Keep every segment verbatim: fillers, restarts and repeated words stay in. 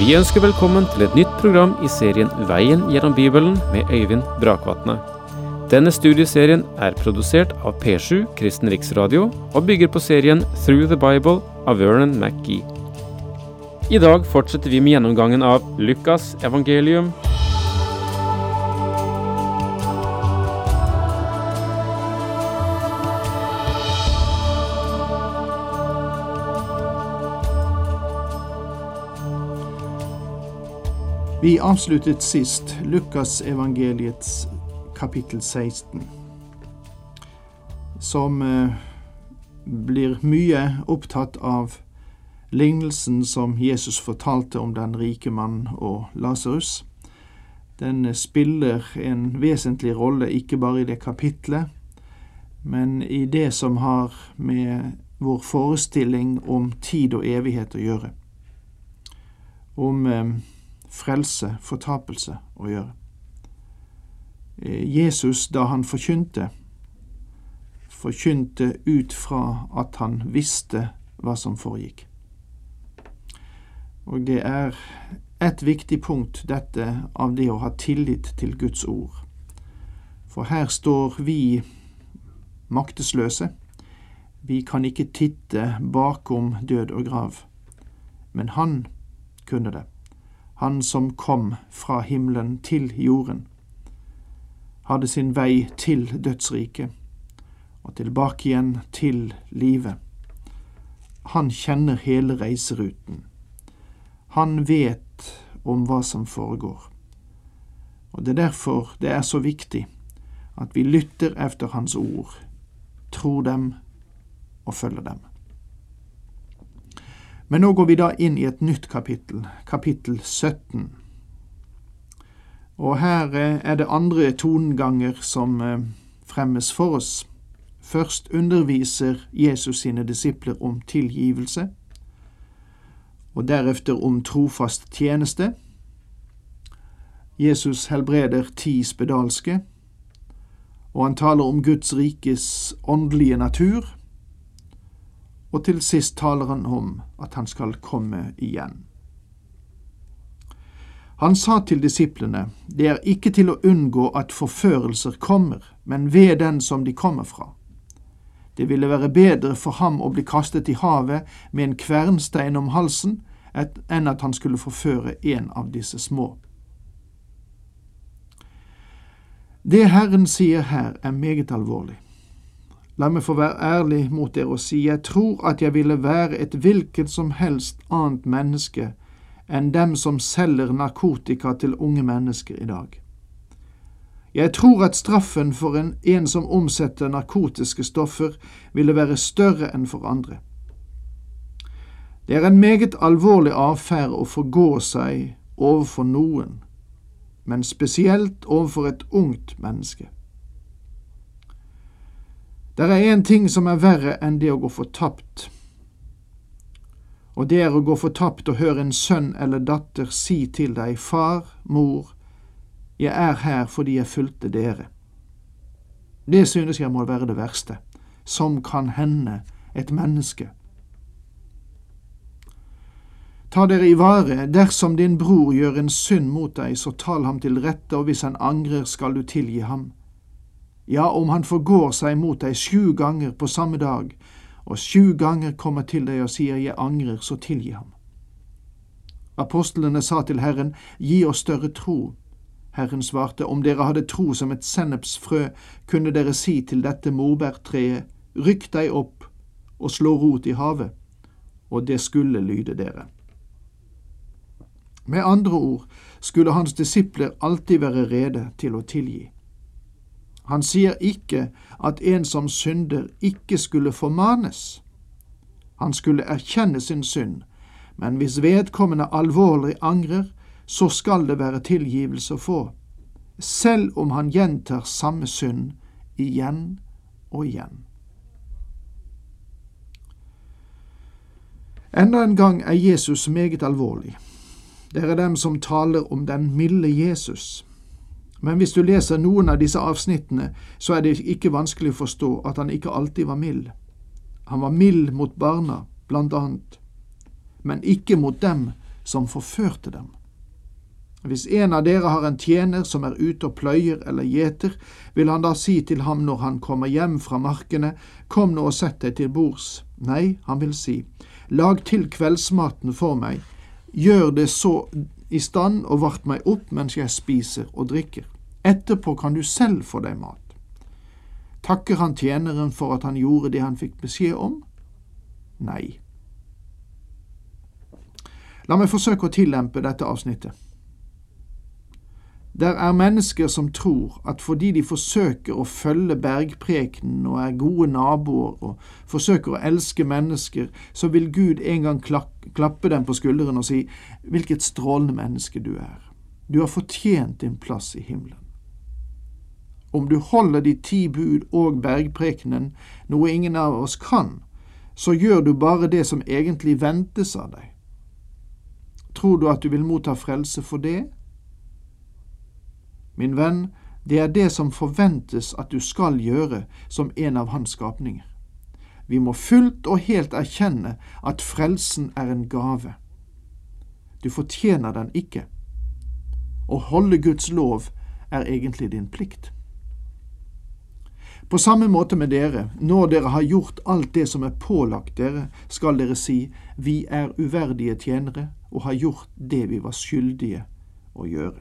Vi ønsker velkommen til et nytt program i serien Veien gjennom Bibelen med Øyvind Brakvatne. Denne studieserien er produsert av P sju Kristen Riksradio og bygger på serien Through the Bible av Vernon McGee. I dag fortsetter vi med gjennomgangen av Lukas evangelium. Vi avsluttet sist Lukas evangeliets kapittel seksten, som eh, blir mye opptatt av lignelsen som Jesus fortalte om den rike mann og Lazarus. Den spiller en vesentlig rolle ikke bare i det kapitlet, men i det som har med vår forestilling om tid og evighet å gjøre. Om eh, frelse, fortapelse å gjøre. Jesus, da han forkynte, forkynte ut fra at han visste hva som foregikk. Og det er et viktig punkt, dette av det å ha tillit til Guds ord. For her står vi maktesløse. Vi kan ikke titte bakom død og grav. Men han kunne det. Han som kom fra himmelen til jorden, hadde sin vei til dødsriket og tilbake igjen til livet. Han kjenner hele reiseruten. Han vet om hva som foregår. Og det er derfor det er så viktig at vi lytter efter hans ord, tror dem og følger dem. Men nå går vi da inn i et nytt kapittel, kapittel sytten. Og her er det andre tonganger som fremmes for oss. Først underviser Jesus sine disipler om tilgivelse, og derefter om trofast tjeneste. Jesus helbreder ti spedalske, og han taler om Guds rikes åndelige natur, og til sist taler han om at han skal komme igjen. Han sa til disiplene, det er ikke til å unngå at forførelser kommer, men ved den som de kommer fra. Det ville være bedre for ham å bli kastet i havet med en kvernstein om halsen, enn at han skulle forføre en av disse små. Det Herren sier her er meget alvorlig. La meg få være ærlig mot dere og si, jeg tror at jeg ville være et hvilket som helst annet menneske enn dem som selger narkotika til unge mennesker i dag. Jeg tror at straffen for en, en som omsetter narkotiske stoffer ville være større enn for andre. Det er en meget alvorlig affære å forgå seg overfor noen, men spesielt overfor et ungt menneske. Det er en ting som er verre enn det å gå fortapt, og det er å gå fortapt og høre en sønn eller datter si til deg, far, mor, jeg er her fordi jeg fulgte dere. Det synes jeg må være det verste, som kan hende et menneske. Ta dere i vare, dersom din bror gjør en synd mot deg, så tal ham til rette, og hvis han angrer, skal du tilgi ham. Ja, om han forgår seg mot deg sju ganger på samme dag, og sju ganger kommer til deg og sier, jeg angrer, så tilgi ham. Apostlene sa til Herren, gi oss større tro. Herren svarte, om dere hadde tro som et sennepsfrø, kunne dere si til dette morbærtreet, rykk deg opp og slå rot i havet, og det skulle lyde dere. Med andre ord skulle hans disipler alltid være rede til å tilgi. Han sier ikke at en som synder ikke skulle formanes. Han skulle erkjenne sin synd, men hvis vedkommende alvorlig angrer, så skal det være tilgivelse å få, selv om han gjentar samme synd igjen og igjen. Enda en gang er Jesus meget alvorlig. Det er dem som taler om den milde Jesus. Men hvis du leser noen av disse avsnittene, så er det ikke vanskelig å forstå at han ikke alltid var mild. Han var mild mot barna, blant annet, men ikke mot dem som forførte dem. Hvis en av dere har en tjener som er ute og pløyer eller gjeter, vil han da si til ham når han kommer hjem fra markene, kom nå og sett deg til bords. Nei, han vil si, lag til kveldsmaten for meg, gjør det så i stand og vart meg opp mens jeg spiser og drikker. Etterpå kan du selv få deg mat. Takker han tjeneren for at han gjorde det han fikk beskjed om? Nei. La meg forsøke å tillempe dette avsnittet. Der er mennesker som tror at fordi de forsøker å følge bergprekenen og er gode naboer og forsøker å elske mennesker, så vil Gud en gang klappe dem på skulderen og si, hvilket strålende menneske du er. Du har fortjent din plass i himmelen. Om du holder de ti bud og bergprekenen, noe ingen av oss kan, så gjør du bare det som egentlig ventes av deg. Tror du at du vil motta frelse for det? Min venn, det er det som forventes at du skal gjøre som en av hans skapninger. Vi må fullt og helt erkjenne at frelsen er en gave. Du fortjener den ikke. Å holde Guds lov er egentlig din plikt. På samme måte med dere, når dere har gjort alt det som er pålagt dere, skal dere si, vi er uverdige tjenere og har gjort det vi var skyldige å gjøre.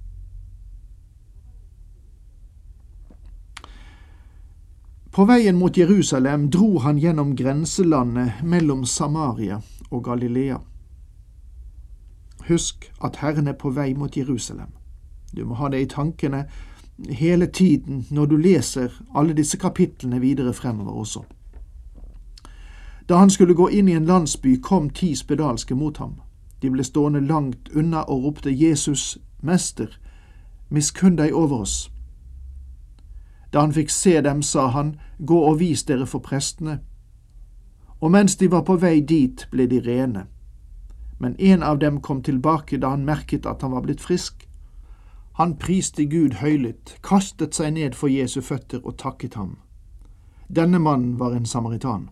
På veien mot Jerusalem dro han gjennom grenselandet mellom Samaria og Galilea. Husk at Herren er på vei mot Jerusalem. Du må ha det i tankene hele tiden når du leser alle disse kapitlene videre fremover også. Da han skulle gå inn i en landsby, kom ti spedalske mot ham. De ble stående langt unna og ropte, Jesus, Mester, miskunn deg over oss. Da han fikk se dem, sa han, gå og vis dere for prestene. Og mens de var på vei dit, ble de rene. Men en av dem kom tilbake da han merket at han var blitt frisk. Han priste Gud høylytt, kastet seg ned for Jesu føtter og takket ham. Denne mannen var en samaritan.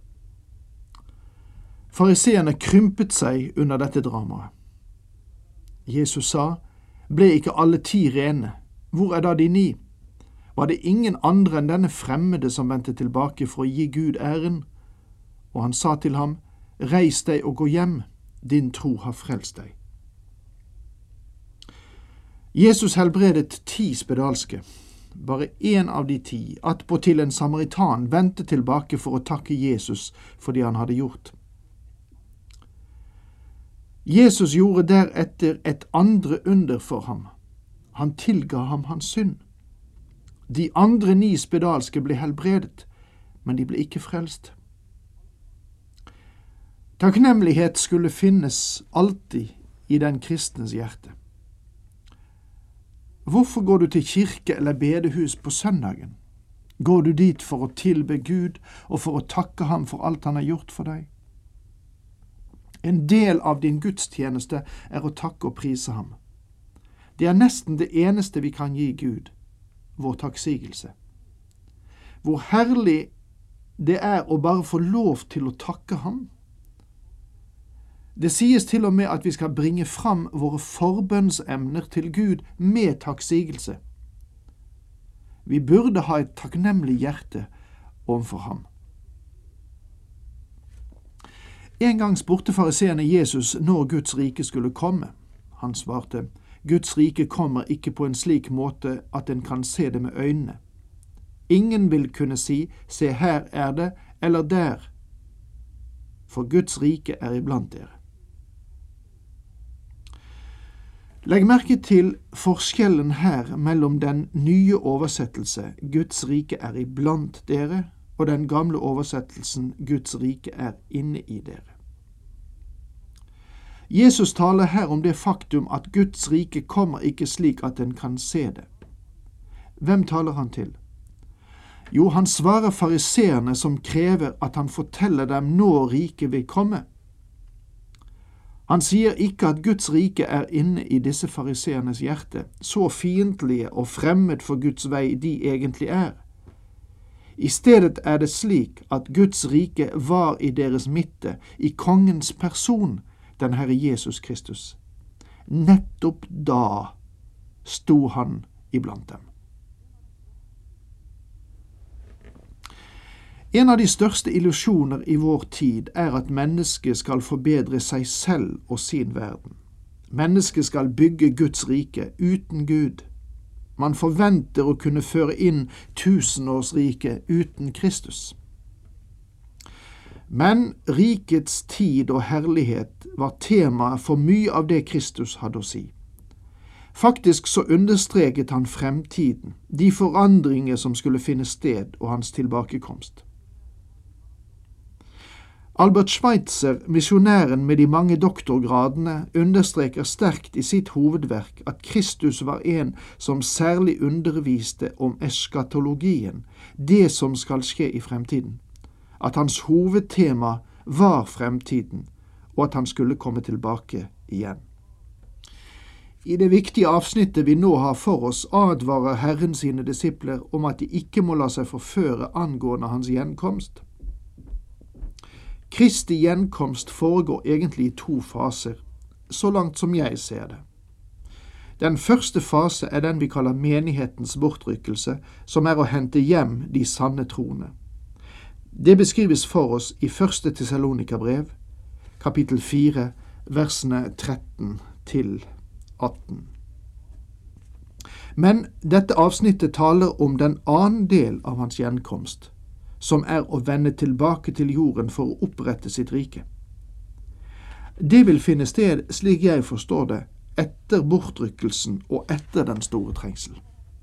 Fariseerne krympet seg under dette dramaet. Jesus sa, ble ikke alle ti rene? Hvor er da de ni? Var det ingen andre enn denne fremmede som vendte tilbake for å gi Gud æren? Og han sa til ham, reis deg og gå hjem, din tro har frelst deg. Jesus helbredet ti spedalske. Bare en av de ti, attpåtil en samaritan, vendte tilbake for å takke Jesus for det han hadde gjort. Jesus gjorde deretter et andre under for ham. Han tilga ham hans synd. De andre ni spedalske ble helbredet, men de ble ikke frelst. Takknemlighet skulle finnes alltid i den kristnes hjerte. Hvorfor går du til kirke eller bedehus på søndagen? Går du dit for å tilbe Gud og for å takke ham for alt han har gjort for deg? En del av din gudstjeneste er å takke og prise ham. Det er nesten det eneste vi kan gi Gud, vår takksigelse. Hvor herlig det er å bare få lov til å takke ham. Det sies til og med at vi skal bringe fram våre forbønnsemner til Gud med takksigelse. Vi burde ha et takknemlig hjerte overfor ham. En gang spurte fariseerne Jesus når Guds rike skulle komme. Han svarte, Guds rike kommer ikke på en slik måte at en kan se det med øynene. Ingen vil kunne si, se her er det, eller der, for Guds rike er iblant dere. Legg merke til forskjellen her mellom den nye oversettelse, Guds rike er iblant dere, og den gamle oversettelsen, Guds rike er inne i dere. Jesus taler her om det faktum at Guds rike kommer ikke slik at en kan se det. Hvem taler han til? Jo, han svarer fariseerne som krever at han forteller dem når riket vil komme. Han sier ikke at Guds rike er inne i disse fariseernes hjerte, så fiendtlige og fremmed for Guds vei de egentlig er. I stedet er det slik at Guds rike var i deres midte, i kongens person, den Herre Jesus Kristus, nettopp da sto han iblant dem. En av de største illusjoner i vår tid er at mennesket skal forbedre seg selv og sin verden. Mennesket skal bygge Guds rike uten Gud. Man forventer å kunne føre inn tusenårsriket uten Kristus. Men rikets tid og herlighet var temaet for mye av det Kristus hadde å si. Faktisk så understreket han fremtiden, de forandringer som skulle finne sted og hans tilbakekomst. Albert Schweitzer, misjonæren med de mange doktorgradene, understreker sterkt i sitt hovedverk at Kristus var en som særlig underviste om eskatologien, det som skal skje i fremtiden, at hans hovedtema var fremtiden, og at han skulle komme tilbake igjen. I det viktige avsnittet vi nå har for oss, advarer Herren sine disipler om at de ikke må la seg forføre angående hans gjenkomst. Kristi gjenkomst foregår egentlig i to faser, så langt som jeg ser det. Den første fase er den vi kaller menighetens bortrykkelse, som er å hente hjem de sanne troende. Det beskrives for oss i første Thessalonika-brev, kapittel fire, versene tretten til atten. Men dette avsnittet taler om den annen del av hans gjenkomst, som er å vende tilbake til jorden for å opprette sitt rike. Det vil finne sted, slik jeg forstår det, etter bortrykkelsen og etter den store trengsel.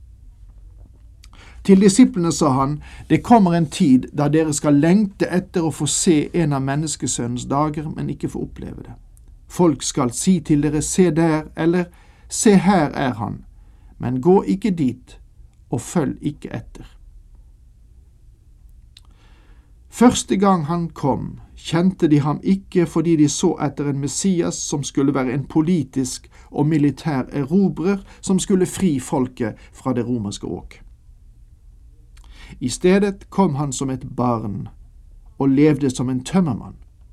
Til disiplene sa han, det kommer en tid da dere skal lengte etter å få se en av menneskesønnens dager, men ikke få oppleve det. Folk skal si til dere, se der, eller se her er han, men gå ikke dit, og følg ikke etter. Første gang han kom, kjente de ham ikke fordi de så etter en Messias som skulle være en politisk og militær erobrer som skulle fri folket fra det romerske åk. I stedet kom han som et barn og levde som en tømmermann.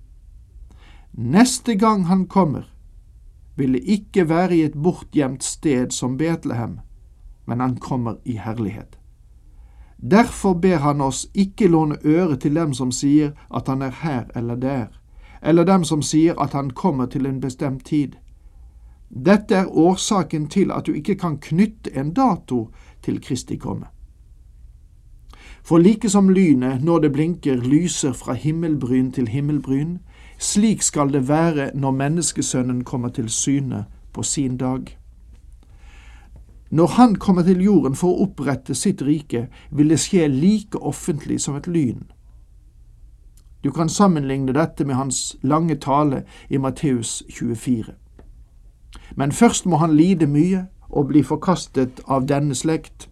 Neste gang han kommer, vil det ikke være i et bortgjemt sted som Betlehem, men han kommer i herlighet. Derfor ber han oss ikke låne øre til dem som sier at han er her eller der, eller dem som sier at han kommer til en bestemt tid. Dette er årsaken til at du ikke kan knytte en dato til Kristi komme. For like som lynet når det blinker lyser fra himmelbryn til himmelbryn, slik skal det være når menneskesønnen kommer til syne på sin dag. Når han kommer til jorden for å opprette sitt rike, vil det skje like offentlig som et lyn. Du kan sammenligne dette med hans lange tale i Matteus tjuefire. Men først må han lide mye og bli forkastet av denne slekt.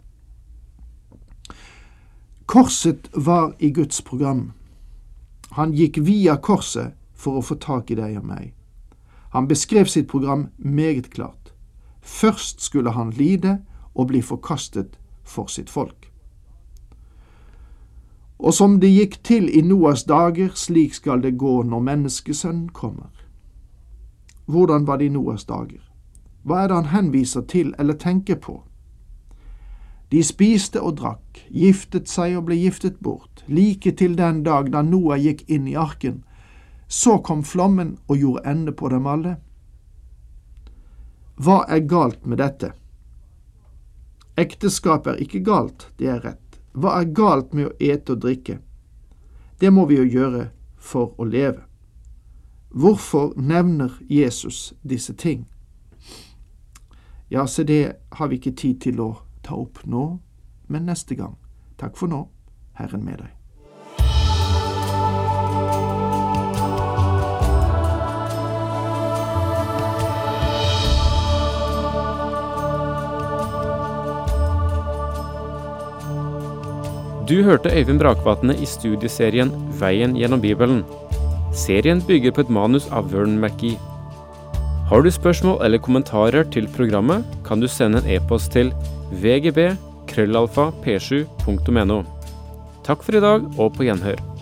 Korset var i Guds program. Han gikk via korset for å få tak i deg og meg. Han beskrev sitt program meget klart. Først skulle han lide og bli forkastet for sitt folk. Og som det gikk til i Noas dager, slik skal det gå når menneskesønnen kommer. Hvordan var det i Noas dager? Hva er det han henviser til eller tenker på? De spiste og drakk, giftet seg og ble giftet bort, like til den dag da Noah gikk inn i arken. Så kom flommen og gjorde ende på dem alle. Hva er galt med dette? Ekteskap er ikke galt, det er rett. Hva er galt med å ete og drikke? Det må vi jo gjøre for å leve. Hvorfor nevner Jesus disse ting? Ja, så det har vi ikke tid til å ta opp nå, men neste gang. Takk for nå, Herren med deg. Du hørte Øyvind Brakvatne i studieserien Veien gjennom Bibelen. Serien bygger på et manus av Vern McGee. Har du spørsmål eller kommentarer til programmet, kan du sende en e-post til v g b krøllalfa p sju punktum n o. Takk for i dag, og på gjenhør.